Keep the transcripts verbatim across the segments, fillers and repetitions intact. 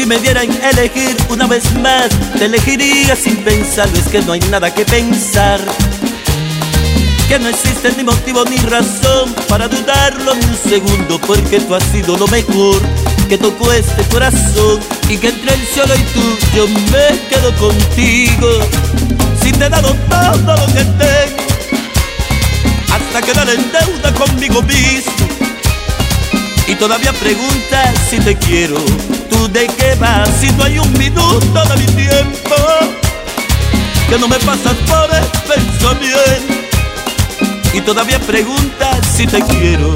me dieran elegir una vez más, te elegiría sin pensarlo. Es que no hay nada que pensar, que no existe ni motivo ni razón para dudarlo ni un segundo, porque tú has sido lo mejor que tocó este corazón, y que entre el cielo y tú yo me quedo contigo. Si te he dado todo lo que tengo, hasta quedar en deuda conmigo mismo, y todavía preguntas si te quiero. ¿Tú de qué vas si no hay un minuto de mi tiempo que no me pasas por el pensamiento? Y todavía preguntas si te quiero.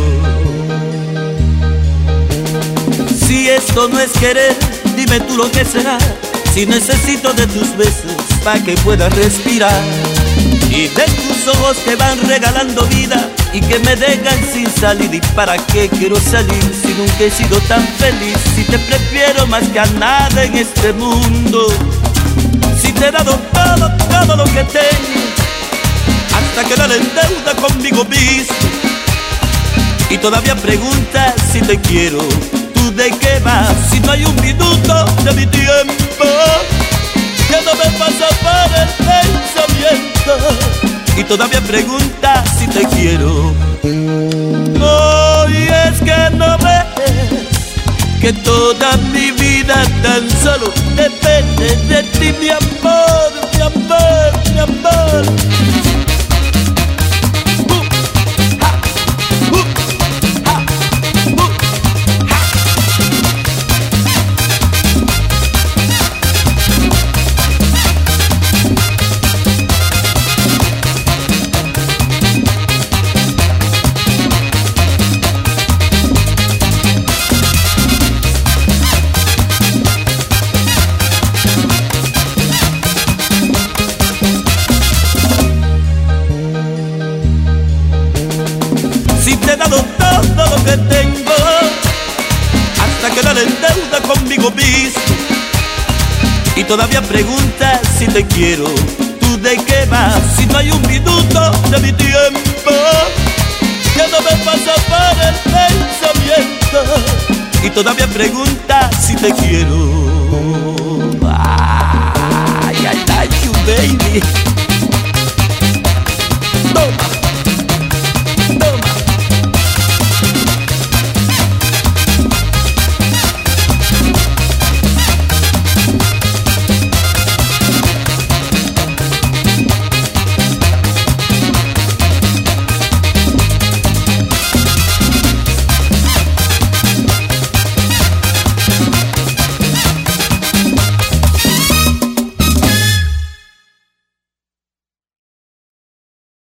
Si esto no es querer, dime tú lo que será. Si necesito de tus besos para que pueda respirar, y de tus ojos que van regalando vida y que me dejan sin salir. ¿Y para qué quiero salir si nunca he sido tan feliz? Si te prefiero más que a nada en este mundo, si te he dado todo, todo lo que tengo, hasta quedar en deuda conmigo mismo, y todavía preguntas si te quiero. ¿Tú de qué vas si no hay un minuto de mi tiempo que no me pasa por el pensamiento? Y todavía preguntas si te quiero. Oh, y es que no ves que toda mi vida tan solo depende de ti, mi amor, mi amor, mi amor. Si te he dado todo lo que tengo, hasta quedar en deuda conmigo mismo, y todavía preguntas si te quiero. ¿Tú de qué vas si no hay un minuto de mi tiempo que no me pasa por el pensamiento? Y todavía preguntas si te quiero. Ay, I like you, baby.